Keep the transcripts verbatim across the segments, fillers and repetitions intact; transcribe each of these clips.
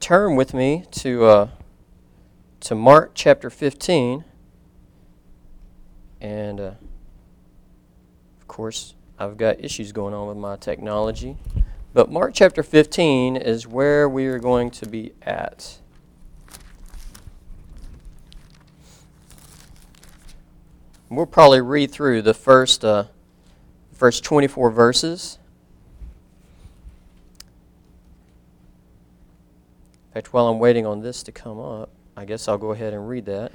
turn with me to uh, to Mark chapter fifteen, and uh, of course I've got issues going on with my technology, but Mark chapter fifteen is where we are going to be at. We'll probably read through the first uh, first twenty-four verses. In fact, while I'm waiting on this to come up, I guess I'll go ahead and read that. It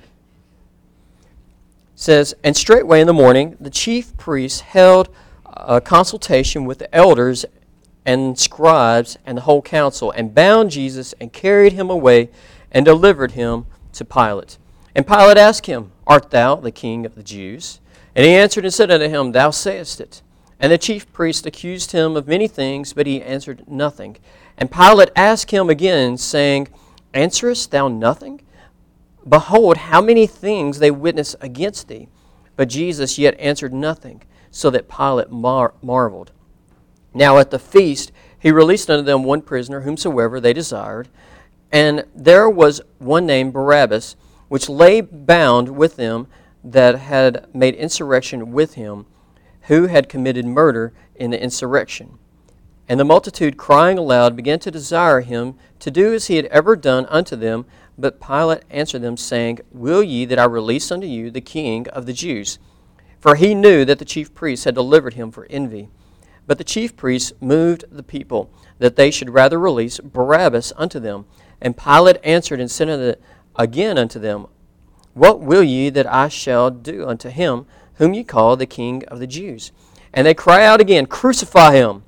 says, "And straightway in the morning the chief priests held a consultation with the elders and scribes and the whole council, and bound Jesus and carried him away and delivered him to Pilate. And Pilate asked him, Art thou the king of the Jews? And he answered and said unto him, Thou sayest it. And the chief priests accused him of many things, but he answered nothing. And Pilate asked him again, saying, Answerest thou nothing? Behold, how many things they witness against thee. But Jesus yet answered nothing, so that Pilate mar- marveled. Now at the feast he released unto them one prisoner, whomsoever they desired. And there was one named Barabbas, which lay bound with them that had made insurrection with him, who had committed murder in the insurrection. And the multitude, crying aloud, began to desire him to do as he had ever done unto them. But Pilate answered them, saying, Will ye that I release unto you the king of the Jews? For he knew that the chief priests had delivered him for envy. But the chief priests moved the people, that they should rather release Barabbas unto them. And Pilate answered and said unto again unto them, What will ye that I shall do unto him, whom ye call the king of the Jews? And they cry out again, Crucify him!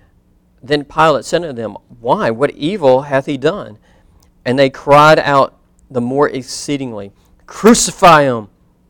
Then Pilate said unto them, Why? What evil hath he done? And they cried out the more exceedingly, Crucify him!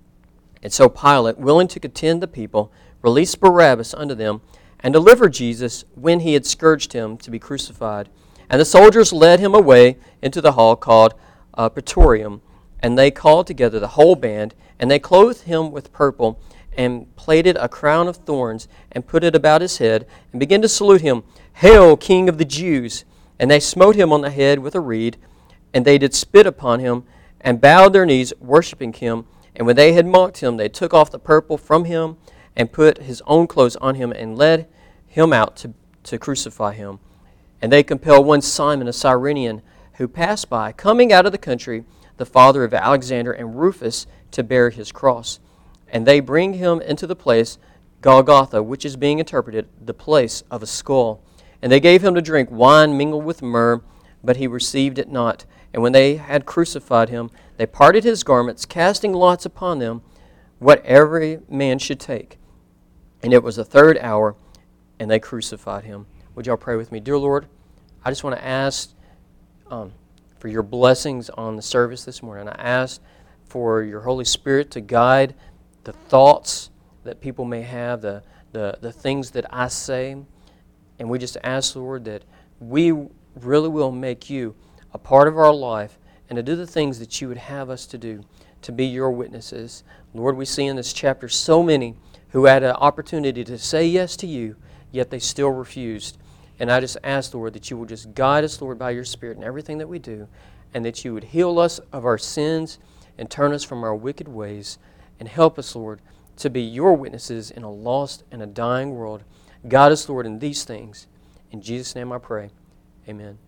And so Pilate, willing to content the people, released Barabbas unto them, and delivered Jesus, when he had scourged him, to be crucified. And the soldiers led him away into the hall called uh, Praetorium, and they called together the whole band, and they clothed him with purple, and plaited a crown of thorns, and put it about his head, and began to salute him, Hail, King of the Jews! And they smote him on the head with a reed, and they did spit upon him, and bowed their knees, worshipping him. And when they had mocked him, they took off the purple from him, and put his own clothes on him, and led him out to, to crucify him. And they compelled one Simon, a Cyrenian, who passed by, coming out of the country, the father of Alexander and Rufus, to bear his cross. And they bring him into the place Golgotha, which is being interpreted, the place of a skull. And they gave him to drink wine mingled with myrrh, but he received it not. And when they had crucified him, they parted his garments, casting lots upon them, what every man should take. And it was the third hour, and they crucified him. Would y'all pray with me? Dear Lord, I just want to ask um, for your blessings on the service this morning. I ask for your Holy Spirit to guide the thoughts that people may have, the, the, the things that I say. And we just ask, Lord, that we really will make you a part of our life and to do the things that you would have us to do, to be your witnesses. Lord, we see in this chapter so many who had an opportunity to say yes to you, yet they still refused. And I just ask, Lord, that you will just guide us, Lord, by your Spirit in everything that we do, and that you would heal us of our sins and turn us from our wicked ways, and help us, Lord, to be your witnesses in a lost and a dying world. Guide us, Lord, in these things. In Jesus' name I pray. Amen.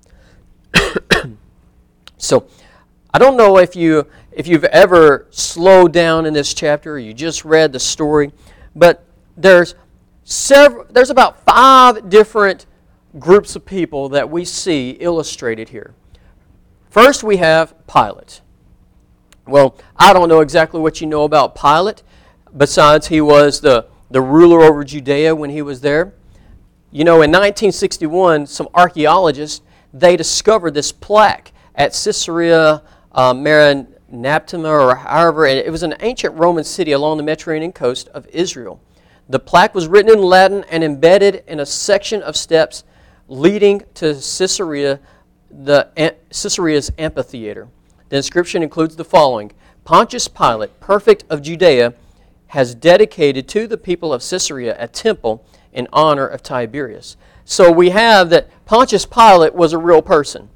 So, I don't know if, you, if you've ever slowed down in this chapter, or you just read the story, but there's several, there's about five different groups of people that we see illustrated here. First, we have Pilate. Well, I don't know exactly what you know about Pilate, besides he was the, the ruler over Judea when he was there. You know, in nineteen sixty-one, some archaeologists, they discovered this plaque at Caesarea uh, Marineaptima, or however, it was an ancient Roman city along the Mediterranean coast of Israel. The plaque was written in Latin and embedded in a section of steps leading to Caesarea, the Caesarea's amphitheater. The inscription includes the following: Pontius Pilate, perfect of Judea, has dedicated to the people of Caesarea a temple in honor of Tiberius. So we have that Pontius Pilate was a real person.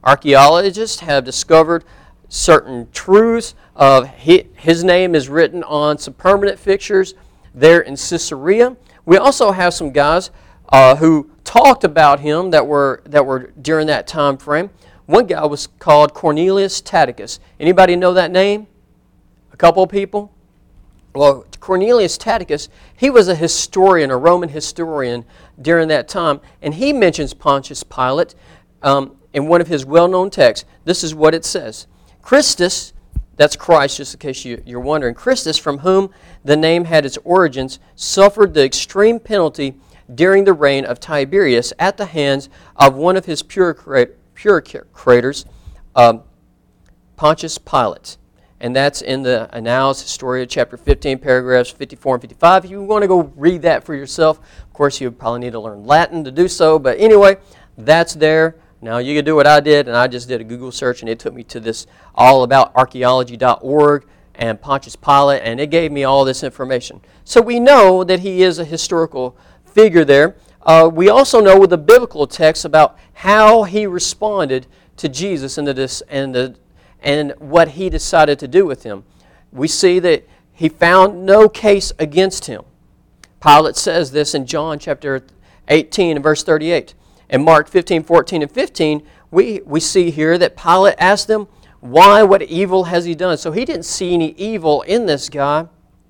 Archaeologists have discovered certain truths of his name is written on some permanent fixtures there in Caesarea. We also have some guys uh, who talked about him that were that were during that time frame. One guy was called Cornelius Tacitus. Anybody know that name? A couple of people? Well, Cornelius Tacitus, he was a historian, a Roman historian during that time, and he mentions Pontius Pilate um, in one of his well-known texts. This is what it says. Christus, that's Christ, just in case you, you're wondering, Christus, from whom the name had its origins, suffered the extreme penalty during the reign of Tiberius at the hands of one of his procurators, um, Pontius Pilate. And that's in the Annals Historia, chapter fifteen, paragraphs fifty-four and fifty-five. If you want to go read that for yourself, of course, you probably need to learn Latin to do so. But anyway, that's there. Now, you can do what I did, and I just did a Google search, and it took me to this all about archaeology dot org and Pontius Pilate, and it gave me all this information. So we know that he is a historical figure there. Uh, we also know with the biblical text about how he responded to Jesus and the, and the and what he decided to do with him. We see that he found no case against him. Pilate says this in John chapter eighteen and verse thirty-eight. In Mark fifteen, fourteen, and fifteen, we, we see here that Pilate asked them, why, what evil has he done? So he didn't see any evil in this guy.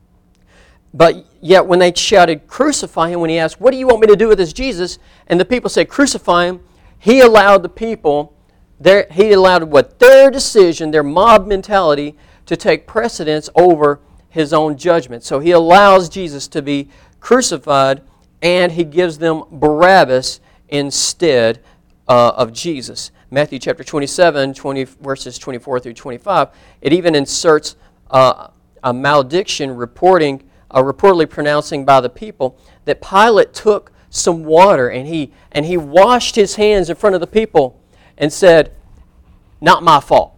But yet when they shouted, crucify him, when he asked, what do you want me to do with this Jesus? And the people said, crucify him. He allowed the people, their, he allowed what their decision, their mob mentality, to take precedence over his own judgment. So he allows Jesus to be crucified, and he gives them Barabbas instead uh, of Jesus. Matthew chapter twenty-seven, twenty, verses twenty-four through twenty-five, it even inserts uh, a malediction reporting, uh, reportedly pronouncing by the people that Pilate took some water and he and he washed his hands in front of the people and said, not my fault.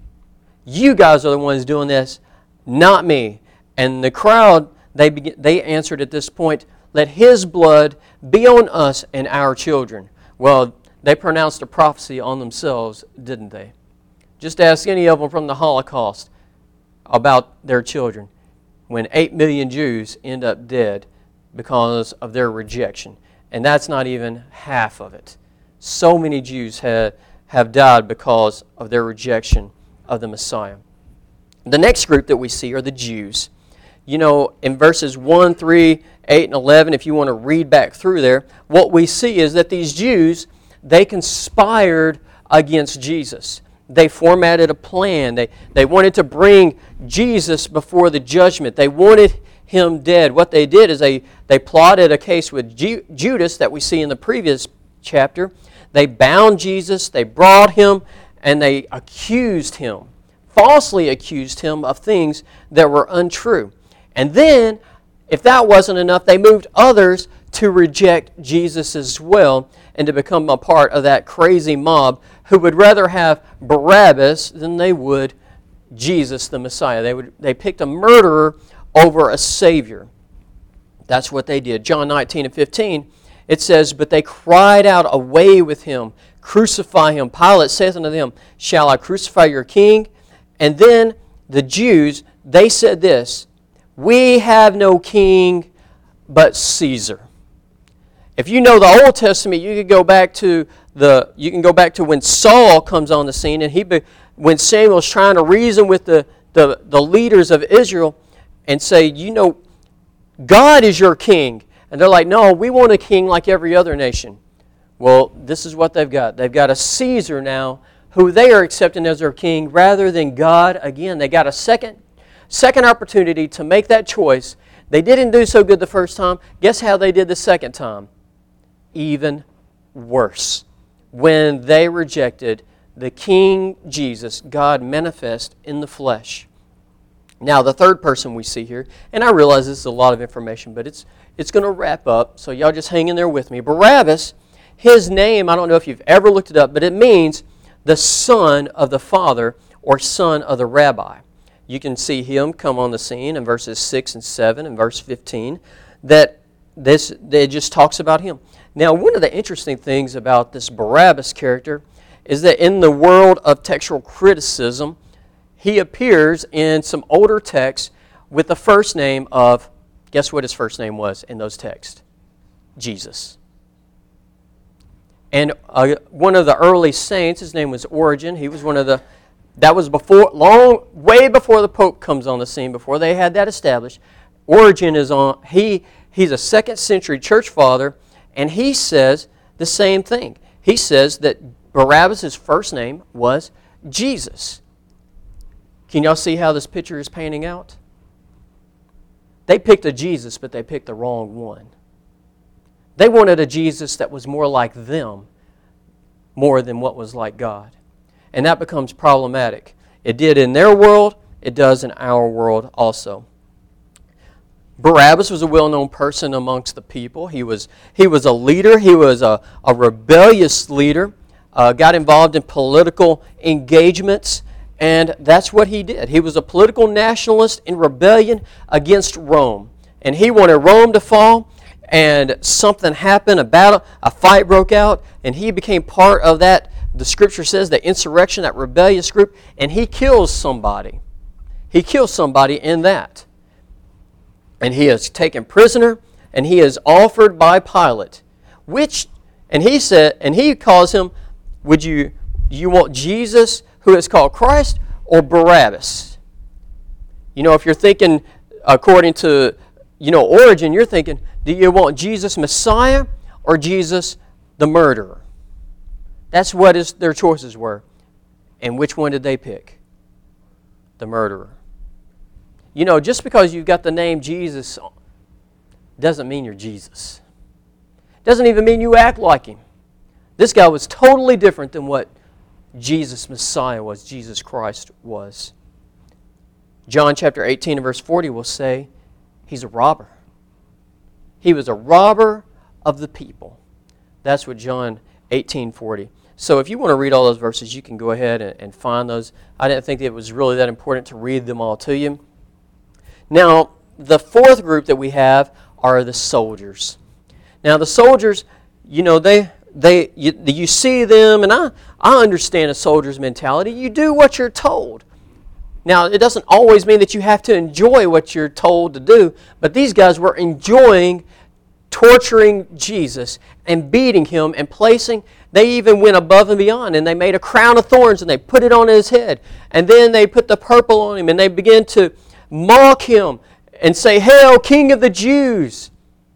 You guys are the ones doing this, not me. And the crowd, they begin, they answered at this point, let his blood be on us and our children. Well, they pronounced a prophecy on themselves, didn't they? Just ask any of them from the Holocaust about their children. When eight million Jews end up dead because of their rejection. And that's not even half of it. So many Jews have, have died because of their rejection of the Messiah. The next group that we see are the Jews. You know, in verses one, three, eight, and eleven, if you want to read back through there, what we see is that these Jews, they conspired against Jesus. They formatted a plan. They, they wanted to bring Jesus before the judgment. They wanted him dead. What they did is they, they plotted a case with Ju- Judas that we see in the previous chapter. They bound Jesus, they brought him, and they accused him, falsely accused him of things that were untrue. And then, if that wasn't enough, they moved others to reject Jesus as well and to become a part of that crazy mob who would rather have Barabbas than they would Jesus the Messiah. They would they picked a murderer over a Savior. That's what they did. John nineteen and fifteen, it says, but they cried out, away with him, crucify him. Pilate saith unto them, shall I crucify your king? And then the Jews, they said this, we have no king but Caesar. If you know the Old Testament, you could go back to the you can go back to when Saul comes on the scene, and he be, when Samuel's trying to reason with the, the, the leaders of Israel and say, you know, God is your king. And they're like, no, we want a king like every other nation. Well, this is what they've got. They've got a Caesar now who they are accepting as their king rather than God. Again, they got a second Second opportunity to make that choice. They didn't do so good the first time. Guess how they did the second time? Even worse. When they rejected the King Jesus, God manifest in the flesh. Now, the third person we see here, and I realize this is a lot of information, but it's it's going to wrap up, so y'all just hang in there with me. Barabbas, his name, I don't know if you've ever looked it up, but it means the son of the father or son of the rabbi. You can see him come on the scene in verses six and seven and verse fifteen that this that just talks about him. Now, one of the interesting things about this Barabbas character is that in the world of textual criticism, he appears in some older texts with the first name of, guess what his first name was in those texts? Jesus. And uh, one of the early saints, his name was Origen. He was one of the, that was before, long, way before the Pope comes on the scene, before they had that established. Origen is on, he, he's a second century church father, and he says the same thing. He says that Barabbas' first name was Jesus. Can y'all see how this picture is panning out? They picked a Jesus, but they picked the wrong one. They wanted a Jesus that was more like them, more than what was like God. And that becomes problematic. It did in their world, it does in our world also. Barabbas was a well-known person amongst the people. He was, he was a leader. He was a, a rebellious leader, uh, got involved in political engagements, and that's what he did. He was a political nationalist in rebellion against Rome. And he wanted Rome to fall, and something happened, a battle, a fight broke out, and he became part of that, the Scripture says, the insurrection, that rebellious group, and he kills somebody. He kills somebody in that. And he is taken prisoner, and he is offered by Pilate, which, and he said, and he calls him, would you, you want Jesus, who is called Christ, or Barabbas? You know, if you're thinking according to, you know, Origen, you're thinking, do you want Jesus Messiah or Jesus the murderer? That's what his, their choices were. And which one did they pick? The murderer. You know, just because you've got the name Jesus doesn't mean you're Jesus. Doesn't even mean you act like him. This guy was totally different than what Jesus Messiah was, Jesus Christ was. John chapter eighteen and verse forty will say, he's a robber. He was a robber of the people. That's what John eighteen forty. So if you want to read all those verses, you can go ahead and, and find those. I didn't think it was really that important to read them all to you. Now, the fourth group that we have are the soldiers. Now, the soldiers, you know, they they you, you see them, and I, I understand a soldier's mentality. You do what you're told. Now, it doesn't always mean that you have to enjoy what you're told to do, but these guys were enjoying torturing Jesus and beating him and placing, they even went above and beyond, and they made a crown of thorns and they put it on his head. And then they put the purple on him and they began to mock him and say, "Hail, King of the Jews!"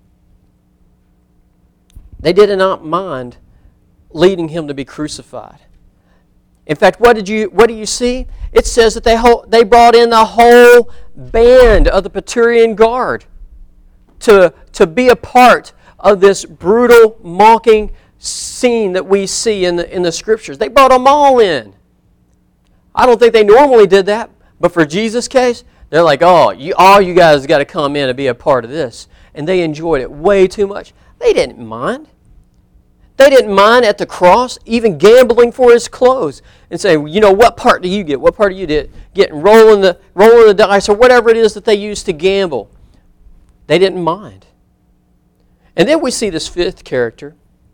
They did not mind leading him to be crucified. In fact, what did you what do you see? It says that they whole, they brought in the whole band of the Praetorian Guard to, to be a part of this brutal, mocking scene that we see in the, in the Scriptures. They brought them all in. I don't think they normally did that, but for Jesus' case, they're like, oh, you, all you guys got to come in and be a part of this. And they enjoyed it way too much. They didn't mind. They didn't mind at the cross even gambling for his clothes and say, you know, what part do you get? What part do you get? Getting rolling the rolling the dice or whatever it is that they used to gamble. They didn't mind. And then we see this fifth character,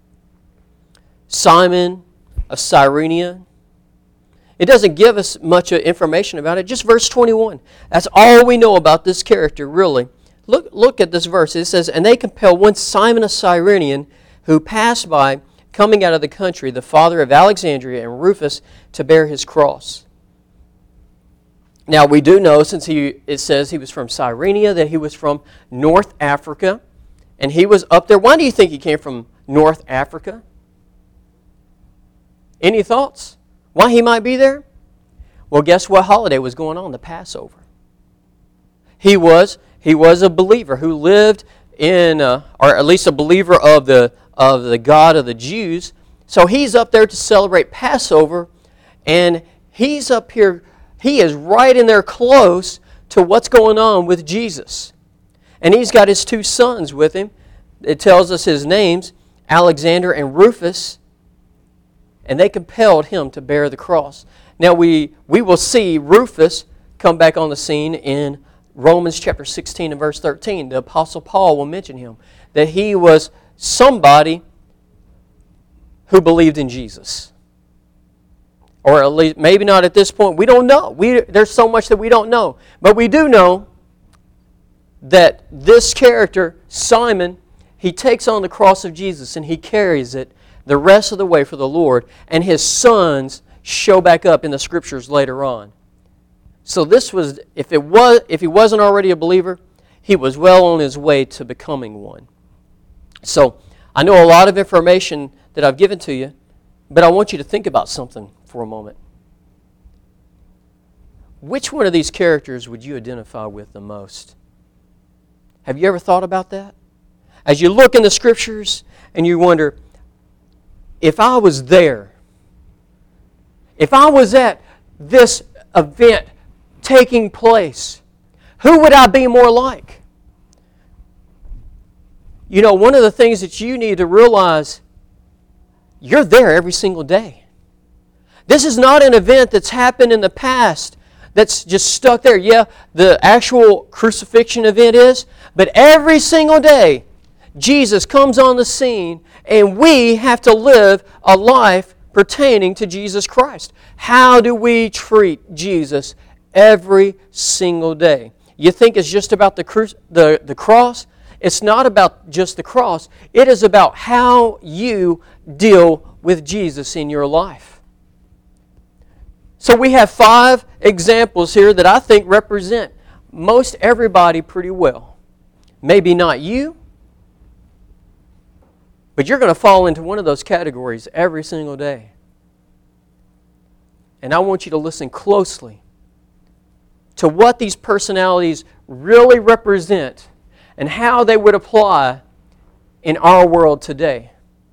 Simon of Cyrene. It doesn't give us much information about it, just verse twenty-one. That's all we know about this character, really. Look, look at this verse. It says, "And they compel one Simon of Cyrene, who passed by, coming out of the country, the father of Alexandria and Rufus, to bear his cross." Now, we do know, since he it says he was from Cyrene, that he was from North Africa, and he was up there. Why do you think he came from North Africa? Any thoughts? Why he might be there? Well, guess what holiday was going on? The Passover. He was he was a believer who lived in, uh, or at least a believer of the of the God of the Jews. So he's up there to celebrate Passover, and he's up here, he is right in there close to what's going on with Jesus. And he's got his two sons with him. It tells us his names, Alexander and Rufus, and they compelled him to bear the cross. Now we, we will see Rufus come back on the scene in Romans chapter sixteen and verse thirteen. The Apostle Paul will mention him, that he was somebody who believed in Jesus. Or at least maybe not at this point. We don't know. We, there's so much that we don't know. But we do know that this character, Simon, he takes on the cross of Jesus and he carries it the rest of the way for the Lord. And his sons show back up in the Scriptures later on. So this was, if it was, if he wasn't already a believer, he was well on his way to becoming one. So I know a lot of information that I've given to you, but I want you to think about something for a moment. Which one of these characters would you identify with the most? Have you ever thought about that? As you look in the Scriptures and you wonder, if I was there, if I was at this event taking place, who would I be more like? You know, one of the things that you need to realize, you're there every single day. This is not an event that's happened in the past that's just stuck there. Yeah, the actual crucifixion event is, but every single day, Jesus comes on the scene and we have to live a life pertaining to Jesus Christ. How do we treat Jesus every single day? You think it's just about the, cru- the, the cross? It's not about just the cross. It is about how you deal with Jesus in your life. So we have five examples here that I think represent most everybody pretty well. Maybe not you, but you're going to fall into one of those categories every single day. And I want you to listen closely to what these personalities really represent and how they would apply in our world today.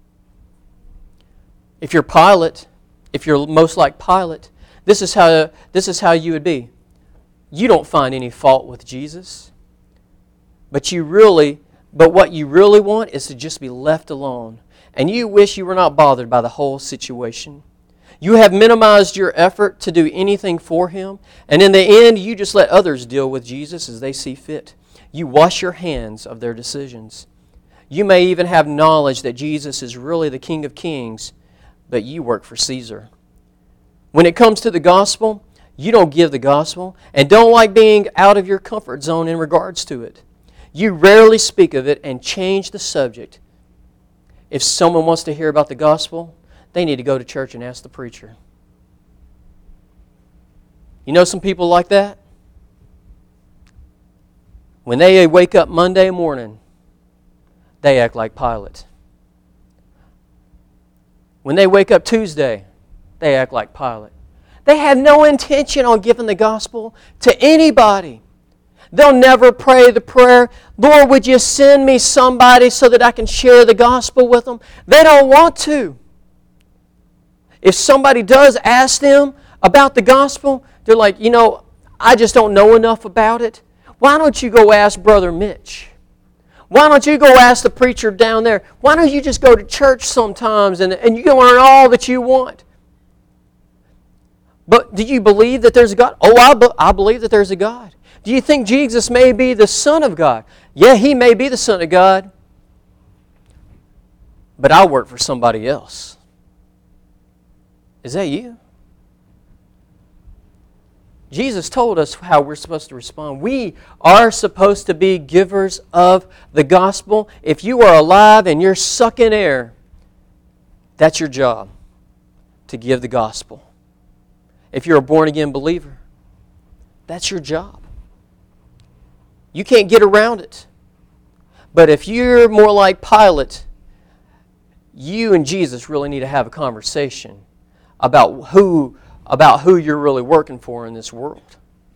If you're Pilate, if you're most like Pilate, this is how this is how you would be. You don't find any fault with Jesus, but you really, but what you really want is to just be left alone, and you wish you were not bothered by the whole situation. You have minimized your effort to do anything for Him, and in the end, you just let others deal with Jesus as they see fit. You wash your hands of their decisions. You may even have knowledge that Jesus is really the King of Kings, but you work for Caesar. When it comes to the gospel, you don't give the gospel and don't like being out of your comfort zone in regards to it. You rarely speak of it and change the subject. If someone wants to hear about the gospel, they need to go to church and ask the preacher. You know some people like that? When they wake up Monday morning, they act like Pilate. When they wake up Tuesday, they act like Pilate. They have no intention on giving the gospel to anybody. They'll never pray the prayer, Lord, would you send me somebody so that I can share the gospel with them? They don't want to. If somebody does ask them about the gospel, they're like, you know, I just don't know enough about it. Why don't you go ask Brother Mitch? Why don't you go ask the preacher down there? Why don't you just go to church sometimes and, and you can learn all that you want? But do you believe that there's a God? Oh, I, be, I believe that there's a God. Do you think Jesus may be the Son of God? Yeah, He may be the Son of God. But I work for somebody else. Is that you? Jesus told us how we're supposed to respond. We are supposed to be givers of the gospel. If you are alive and you're sucking air, that's your job, to give the gospel. If you're a born-again believer, that's your job. You can't get around it. But if you're more like Pilate, you and Jesus really need to have a conversation about who about who you're really working for in this world.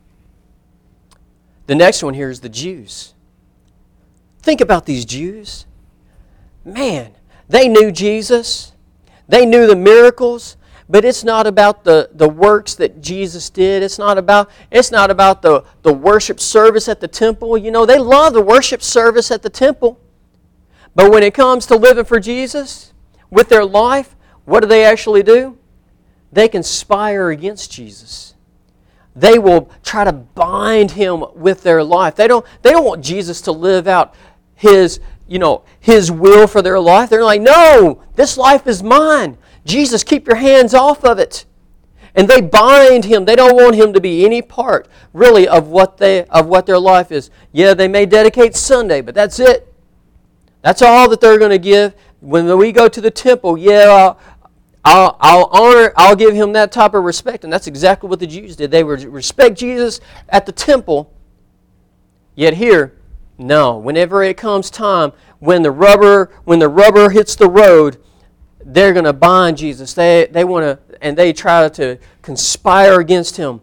The next one here is the Jews. Think about these Jews. Man, they knew Jesus. They knew the miracles. But it's not about the, the works that Jesus did. It's not about, it's not about the, the worship service at the temple. You know, they love the worship service at the temple. But when it comes to living for Jesus with their life, what do they actually do? They conspire against Jesus. They will try to bind Him with their life. They don't, they don't want Jesus to live out His, you know, His will for their life. They're like, no, this life is mine. Jesus, keep your hands off of it. And they bind him. They don't want him to be any part, really, of what they of what their life is. Yeah, they may dedicate Sunday, but that's it. That's all that they're going to give. When we go to the temple, yeah, I'll, I'll, I'll honor, I'll give him that type of respect. And that's exactly what the Jews did. They would respect Jesus at the temple. Yet here, no. Whenever it comes time, when the rubber, when the rubber hits the road, they're going to bind Jesus. They, they want to, and they try to conspire against him.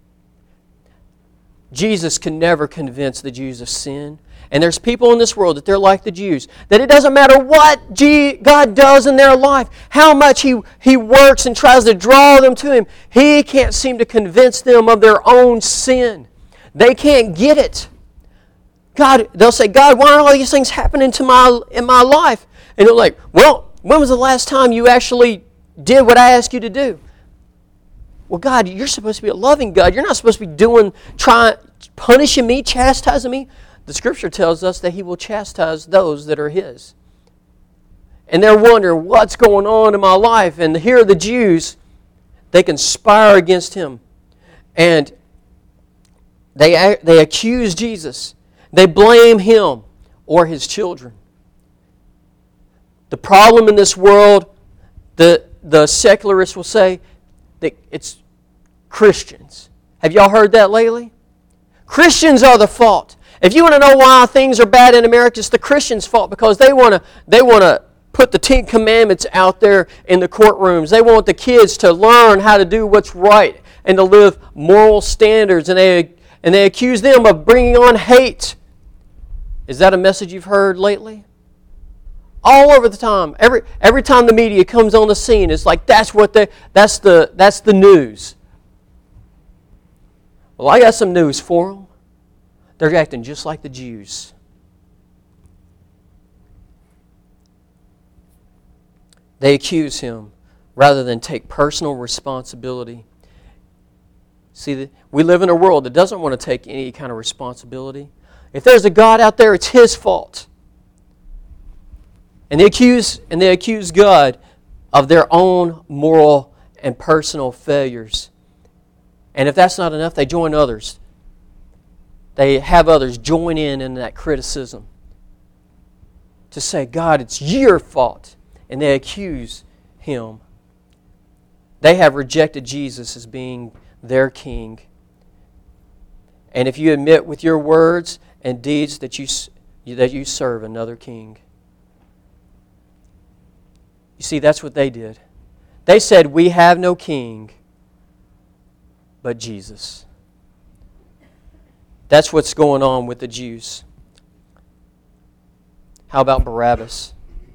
Jesus can never convince the Jews of sin. And there's people in this world that they're like the Jews. That it doesn't matter what God does in their life, how much He, he works and tries to draw them to Him, He can't seem to convince them of their own sin. They can't get it. God, they'll say, God, why are all these things happening to my in my life? And they're like, well, when was the last time you actually did what I asked you to do? Well, God, you're supposed to be a loving God. You're not supposed to be doing, trying, punishing me, chastising me. The Scripture tells us that He will chastise those that are His. And they're wondering, what's going on in my life? And here are the Jews. They conspire against Him. And they, they accuse Jesus. They blame Him or His children. The problem in this world, the, the secularists will say, that it's Christians. Have y'all heard that lately? Christians are the fault. If you want to know why things are bad in America, it's the Christians' fault because they want to they want to put the Ten Commandments out there in the courtrooms. They want the kids to learn how to do what's right and to live moral standards, and they and they accuse them of bringing on hate. Is that a message you've heard lately? All over the time, every every time the media comes on the scene, it's like that's what they that's the that's the news. Well, I got some news for them. They're acting just like the Jews. They accuse Him rather than take personal responsibility. See, we live in a world that doesn't want to take any kind of responsibility. If there's a God out there, it's His fault. And they accuse and they accuse God of their own moral and personal failures. And if that's not enough, they join others. They have others join in in that criticism to say, God, it's your fault. And they accuse Him. They have rejected Jesus as being their King. And if you admit with your words and deeds that you, that you serve another king. You see, that's what they did. They said, we have no king but Jesus. That's what's going on with the Jews. How about Barabbas?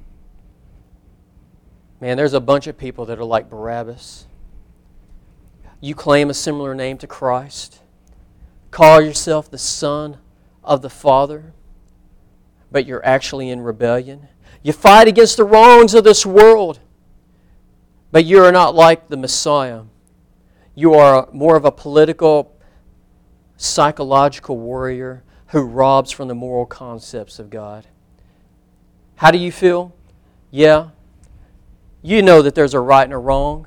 Man, there's a bunch of people that are like Barabbas. You claim a similar name to Christ. Call yourself the Son of the Father, but you're actually in rebellion. You fight against the wrongs of this world, but you are not like the Messiah. You are more of a political, psychological warrior who robs from the moral concepts of God. How do you feel? Yeah, you know that there's a right and a wrong.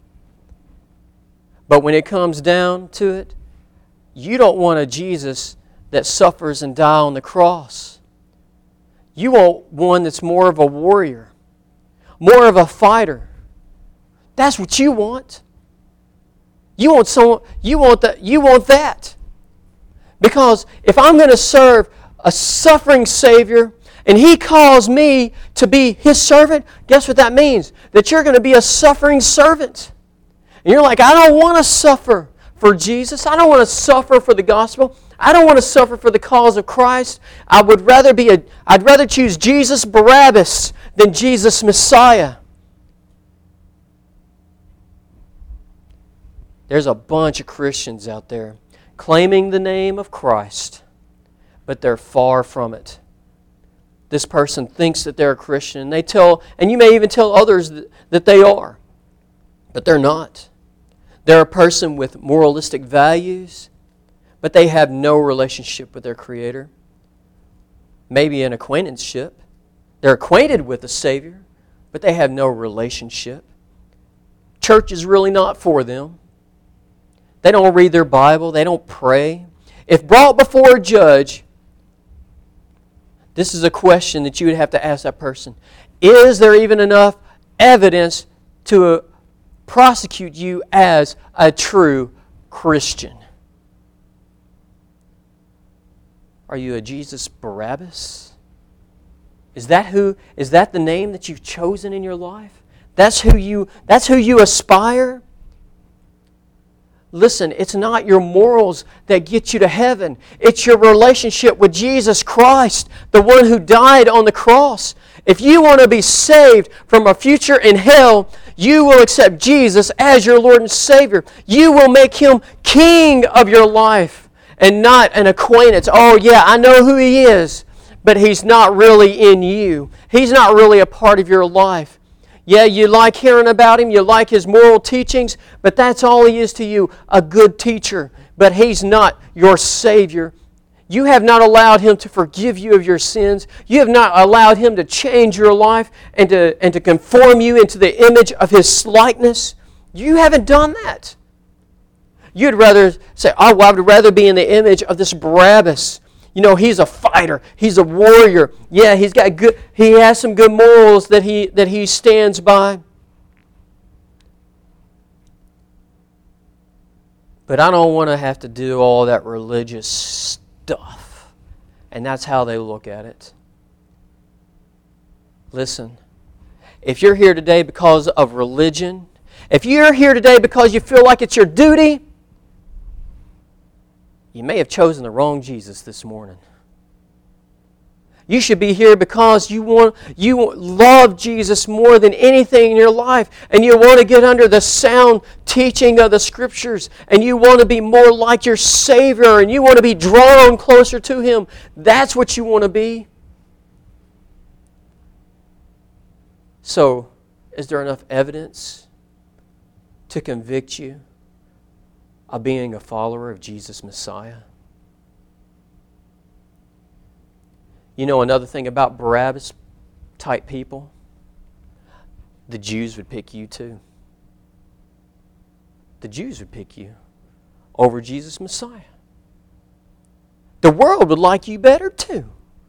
But when it comes down to it, you don't want a Jesus that suffers and dies on the cross. You want one that's more of a warrior, more of a fighter. That's what you want. You want someone, you want that, you want that. Because if I'm going to serve a suffering Savior and He calls me to be His servant, guess what that means? That you're going to be a suffering servant. And you're like, I don't want to suffer for Jesus. I don't want to suffer for the gospel. I don't want to suffer for the cause of Christ. I would rather be a I'd rather choose Jesus Barabbas than Jesus Messiah. There's a bunch of Christians out there claiming the name of Christ, but they're far from it. This person thinks that they're a Christian, and they tell, and you may even tell others that, that they are, but they're not. They're a person with moralistic values, but they have no relationship with their Creator. Maybe an acquaintanceship. They're acquainted with the Savior, but they have no relationship. Church is really not for them. They don't read their Bible. They don't pray. If brought before a judge, this is a question that you would have to ask that person. Is there even enough evidence to uh, prosecute you as a true Christian? Are you a Jesus Barabbas? Is that who? Is that the name that you've chosen in your life? That's who you. That's who you aspire. Listen, it's not your morals that get you to heaven. It's your relationship with Jesus Christ, the one who died on the cross. If you want to be saved from a future in hell, you will accept Jesus as your Lord and Savior. You will make Him King of your life and not an acquaintance. Oh yeah, I know who He is, but He's not really in you. He's not really a part of your life. Yeah, you like hearing about Him, you like His moral teachings, but that's all He is to you, a good teacher. But He's not your Savior. You have not allowed Him to forgive you of your sins. You have not allowed Him to change your life and to, and to conform you into the image of His likeness. You haven't done that. You'd rather say, oh, well, I would rather be in the image of this Barabbas. You know, he's a fighter. He's a warrior. Yeah, he's got good. He has some good morals that he that he stands by. But I don't want to have to do all that religious stuff. And that's how they look at it. Listen, if you're here today because of religion, if you're here today because you feel like it's your duty, you may have chosen the wrong Jesus this morning. You should be here because you want you love Jesus more than anything in your life, and you want to get under the sound teaching of the Scriptures, and you want to be more like your Savior, and you want to be drawn closer to Him. That's what you want to be. So, is there enough evidence to convict you of being a follower of Jesus Messiah? You know another thing about Barabbas type people? The Jews would pick you too. The Jews would pick you over Jesus Messiah. The world would like you better too.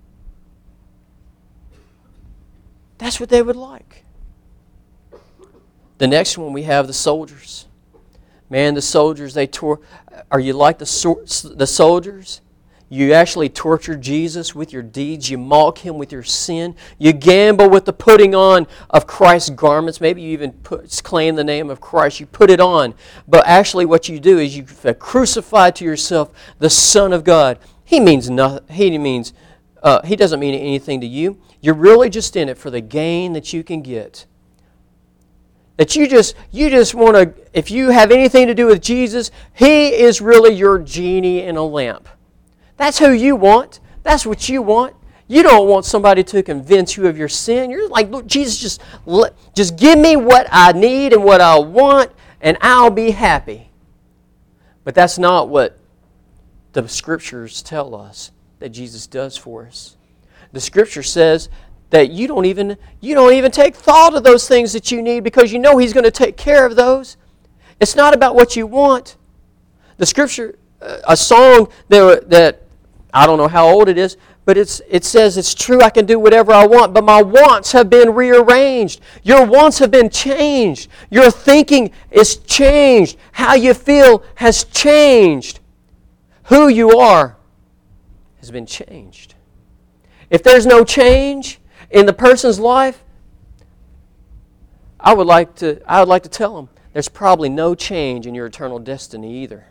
That's what they would like. The next one we have the soldiers. Man, the soldiers, they tor- are you like the so- the soldiers? You actually torture Jesus with your deeds. You mock Him with your sin. You gamble with the putting on of Christ's garments. Maybe you even put, claim the name of Christ. You put it on. But actually what you do is you crucify to yourself the Son of God. He means nothing. He means uh, He doesn't mean anything to you. You're really just in it for the gain that you can get. That you just you just want to, if you have anything to do with Jesus, He is really your genie in a lamp. That's who you want. That's what you want. You don't want somebody to convince you of your sin. You're like, look, Jesus, just, let, just give me what I need and what I want, and I'll be happy. But that's not what the Scriptures tell us that Jesus does for us. The Scripture says that you don't even you don't even take thought of those things that you need because you know He's going to take care of those. It's not about what you want. The Scripture, a song that, that I don't know how old it is, but it's it says it's true, I can do whatever I want, but my wants have been rearranged. Your wants have been changed. Your thinking is changed. How you feel has changed. Who you are has been changed. If there's no change in the person's life, I would like to I would like to tell them there's probably no change in your eternal destiny either.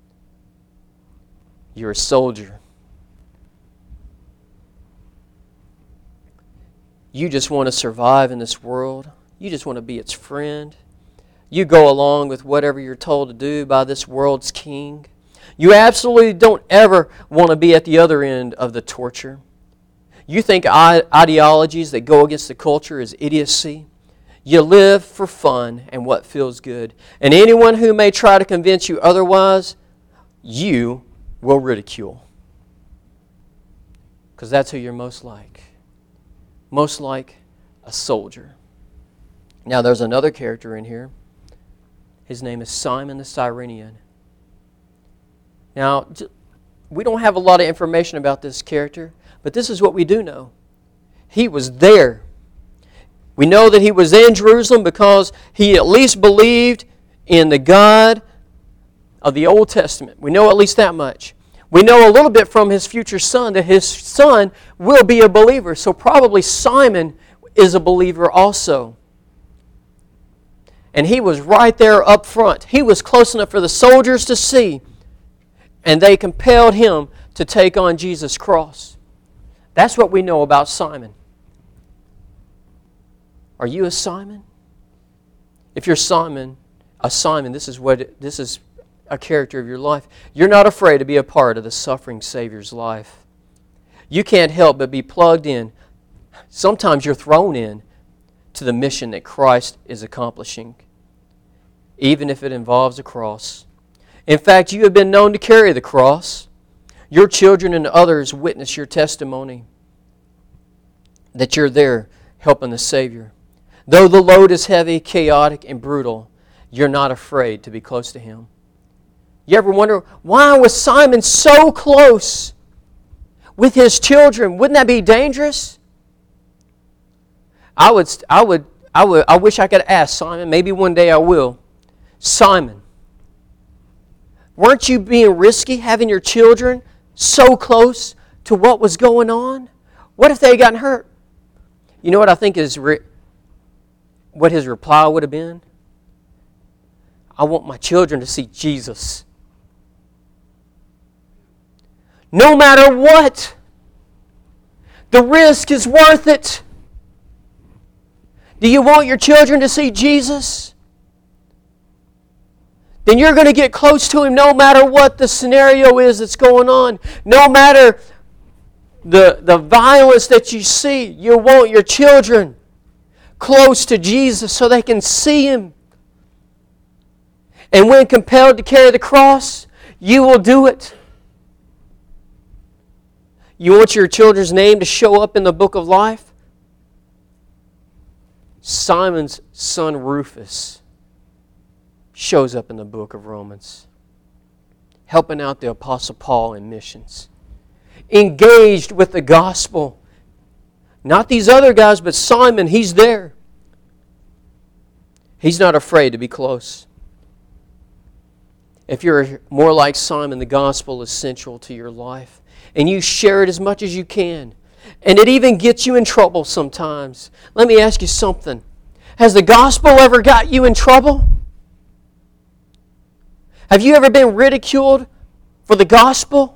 You're a soldier. You just want to survive in this world. You just want to be its friend. You go along with whatever you're told to do by this world's king. You absolutely don't ever want to be at the other end of the torture. You think ideologies that go against the culture is idiocy. You live for fun and what feels good. And anyone who may try to convince you otherwise, you will ridicule. Because that's who you're most like. Most like a soldier. Now there's another character in here. His name is Simon the Cyrenian. Now, we don't have a lot of information about this character, but this is what we do know. He was there. We know that he was in Jerusalem because he at least believed in the God of the Old Testament. We know at least that much. We know a little bit from his future son that his son will be a believer. So probably Simon is a believer also. And he was right there up front. He was close enough for the soldiers to see. And they compelled him to take on Jesus' cross. That's what we know about Simon. Are you a Simon? If you're Simon, a Simon, this is what this is a character of your life. You're not afraid to be a part of the suffering Savior's life. You can't help but be plugged in. Sometimes you're thrown in to the mission that Christ is accomplishing, even if it involves a cross. In fact, you have been known to carry the cross. Your children and others witness your testimony that you're there helping the Savior. Though the load is heavy, chaotic, and brutal, you're not afraid to be close to Him. You ever wonder, why was Simon so close with his children? Wouldn't that be dangerous? I would, I would, I would, I wish I could ask Simon. Maybe one day I will. Simon, weren't you being risky having your children so close to what was going on? What if they had gotten hurt? You know what I think is re- what his reply would have been? I want my children to see Jesus. No matter what, the risk is worth it. Do you want your children to see Jesus? Then you're going to get close to Him no matter what the scenario is that's going on. No matter the, the violence that you see, you want your children close to Jesus so they can see Him. And when compelled to carry the cross, you will do it. You want your children's name to show up in the book of life? Simon's son Rufus shows up in the book of Romans, helping out the Apostle Paul in missions, engaged with the gospel. Not these other guys, but Simon, he's there. He's not afraid to be close. If you're more like Simon, the gospel is central to your life. And you share it as much as you can. And it even gets you in trouble sometimes. Let me ask you something. Has the gospel ever got you in trouble? Have you ever been ridiculed for the gospel?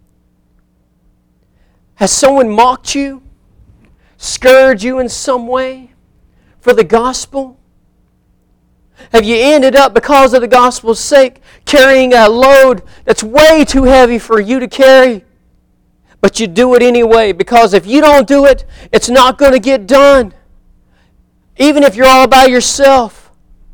Has someone mocked you? Scourged you in some way for the gospel? Have you ended up, because of the gospel's sake, carrying a load that's way too heavy for you to carry? But you do it anyway, because if you don't do it, it's not going to get done. Even if you're all by yourself.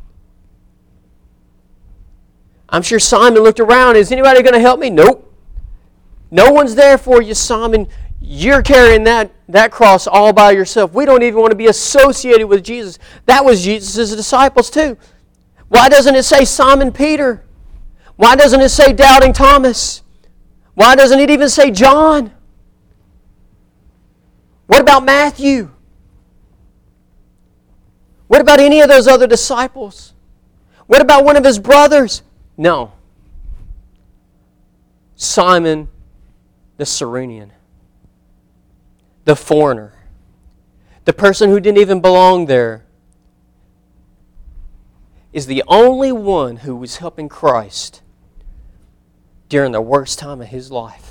I'm sure Simon looked around. Is anybody going to help me? Nope. No one's there for you, Simon. You're carrying that, that cross all by yourself. We don't even want to be associated with Jesus. That was Jesus' disciples too. Why doesn't it say Simon Peter? Why doesn't it say Doubting Thomas? Why doesn't it even say John? What about Matthew? What about any of those other disciples? What about one of his brothers? No. Simon the Cyrenian, the foreigner, the person who didn't even belong there, is the only one who was helping Christ during the worst time of his life.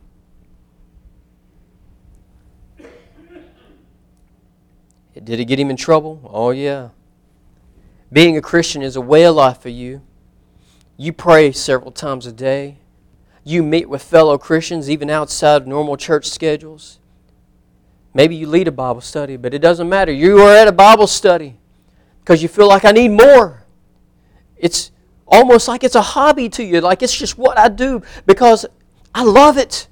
Did it get him in trouble? Oh, yeah. Being a Christian is a way of life for you. You pray several times a day. You meet with fellow Christians even outside of normal church schedules. Maybe you lead a Bible study, but it doesn't matter. You are at a Bible study because you feel like I need more. It's almost like it's a hobby to you, like it's just what I do because I love it.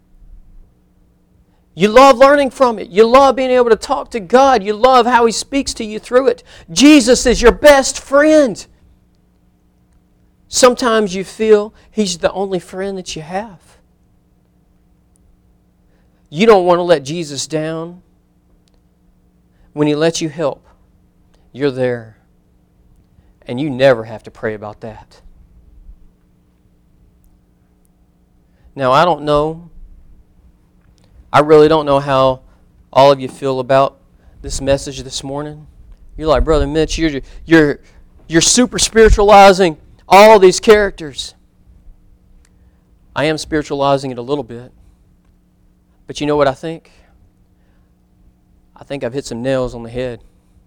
You love learning from it. You love being able to talk to God. You love how He speaks to you through it. Jesus is your best friend. Sometimes you feel He's the only friend that you have. You don't want to let Jesus down. When He lets you help, you're there. And you never have to pray about that. Now, I don't know. I really don't know how all of you feel about this message this morning. You're like, Brother Mitch, you're you're you're super spiritualizing all these characters. I am spiritualizing it a little bit. But you know what I think? I think I've hit some nails on the head.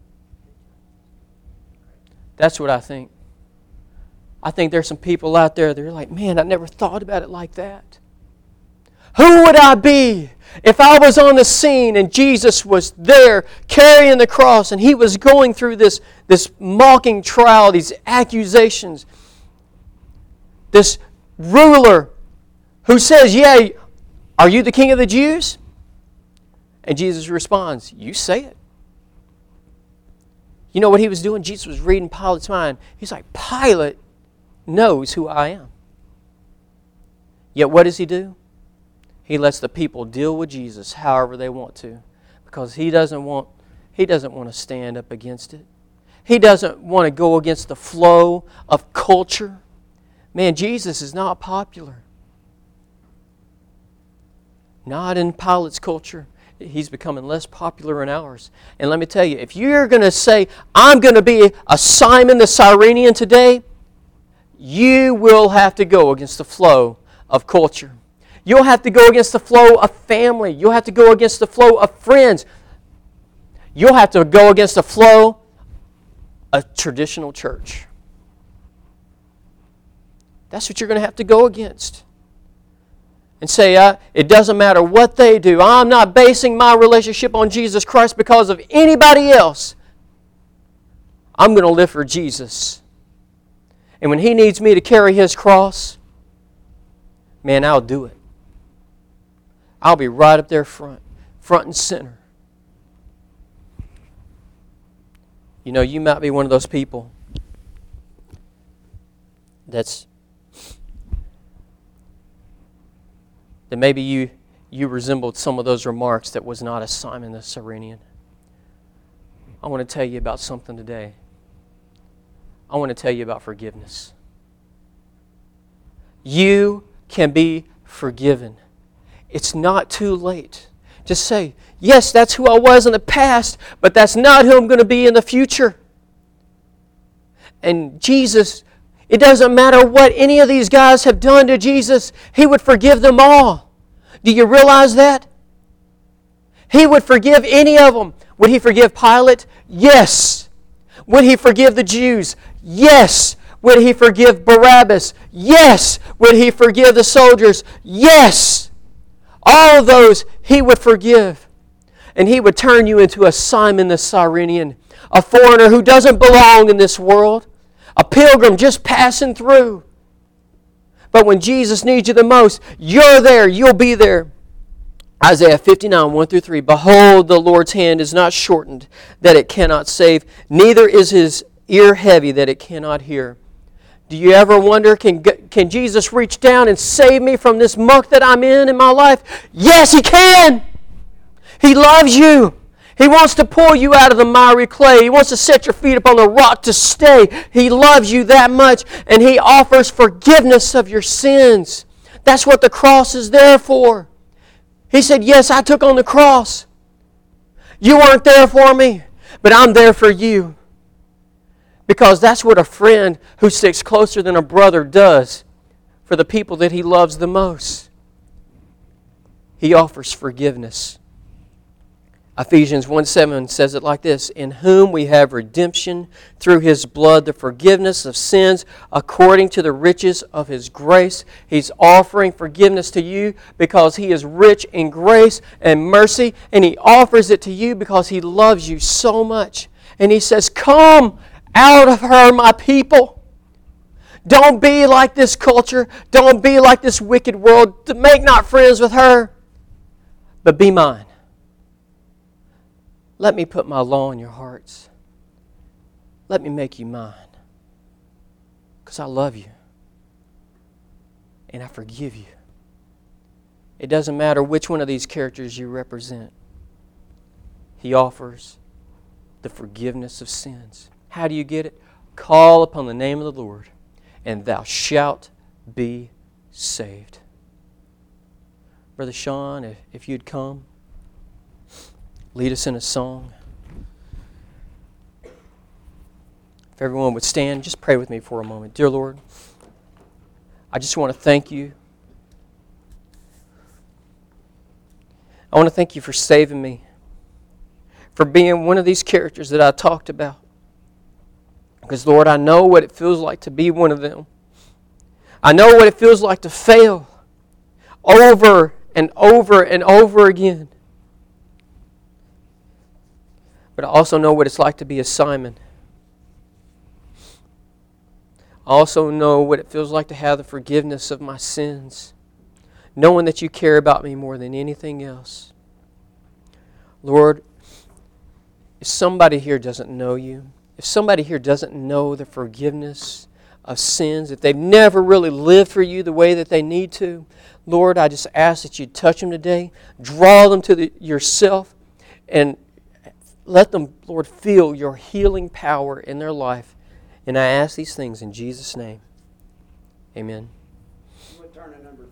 That's what I think. I think there's some people out there that are like, man, I never thought about it like that. Who would I be if I was on the scene and Jesus was there carrying the cross and He was going through this, this mocking trial, these accusations? This ruler who says, yeah, are you the king of the Jews? And Jesus responds, you say it. You know what He was doing? Jesus was reading Pilate's mind. He's like, Pilate knows who I am. Yet what does He do? He lets the people deal with Jesus however they want to, because He doesn't want, He doesn't want to stand up against it. He doesn't want to go against the flow of culture. Man, Jesus is not popular. Not in Pilate's culture. He's becoming less popular in ours. And let me tell you, if you're going to say, I'm going to be a Simon the Cyrenian today, you will have to go against the flow of culture. You'll have to go against the flow of family. You'll have to go against the flow of friends. You'll have to go against the flow of traditional church. That's what you're going to have to go against. And say, uh, it doesn't matter what they do. I'm not basing my relationship on Jesus Christ because of anybody else. I'm going to live for Jesus. And when He needs me to carry His cross, man, I'll do it. I'll be right up there front, front and center. You know, you might be one of those people that's that maybe you you resembled some of those remarks that was not a Simon the Cyrenian. I want to tell you about something today. I want to tell you about forgiveness. You can be forgiven. It's not too late to say, yes, that's who I was in the past, but that's not who I'm going to be in the future. And Jesus, it doesn't matter what any of these guys have done to Jesus, He would forgive them all. Do you realize that? He would forgive any of them. Would He forgive Pilate? Yes. Would He forgive the Jews? Yes. Would He forgive Barabbas? Yes. Would He forgive the soldiers? Yes. All of those He would forgive. And He would turn you into a Simon the Cyrenian, a foreigner who doesn't belong in this world, a pilgrim just passing through. But when Jesus needs you the most, you're there, you'll be there. Isaiah fifty-nine, one through three, Behold, the Lord's hand is not shortened, that it cannot save, neither is His ear heavy, that it cannot hear. Do you ever wonder, can, can Jesus reach down and save me from this muck that I'm in in my life? Yes, He can. He loves you. He wants to pull you out of the miry clay. He wants to set your feet upon the rock to stay. He loves you that much, and He offers forgiveness of your sins. That's what the cross is there for. He said, yes, I took on the cross. You weren't there for me, but I'm there for you. Because that's what a friend who sticks closer than a brother does for the people that he loves the most. He offers forgiveness. Ephesians one seven says it like this, In whom we have redemption through His blood, the forgiveness of sins according to the riches of His grace. He's offering forgiveness to you because He is rich in grace and mercy, and He offers it to you because He loves you so much. And He says, come out of her, my people. Don't be like this culture. Don't be like this wicked world. Make not friends with her, but be mine. Let me put my law in your hearts. Let me make you mine. Because I love you. and I forgive you. It doesn't matter which one of these characters you represent. He offers the forgiveness of sins. How do you get it? Call upon the name of the Lord, and thou shalt be saved. Brother Sean, if, if you'd come, lead us in a song. If everyone would stand, just pray with me for a moment. Dear Lord, I just want to thank you. I want to thank you for saving me, for being one of these characters that I talked about. Because, Lord, I know what it feels like to be one of them. I know what it feels like to fail over and over and over again. But I also know what it's like to be a Simon. I also know what it feels like to have the forgiveness of my sins, knowing that you care about me more than anything else. Lord, if somebody here doesn't know you, if somebody here doesn't know the forgiveness of sins, if they've never really lived for you the way that they need to, Lord, I just ask that you touch them today, draw them to the, yourself, and let them, Lord, feel your healing power in their life. And I ask these things in Jesus' name. Amen. I'm going to turn to number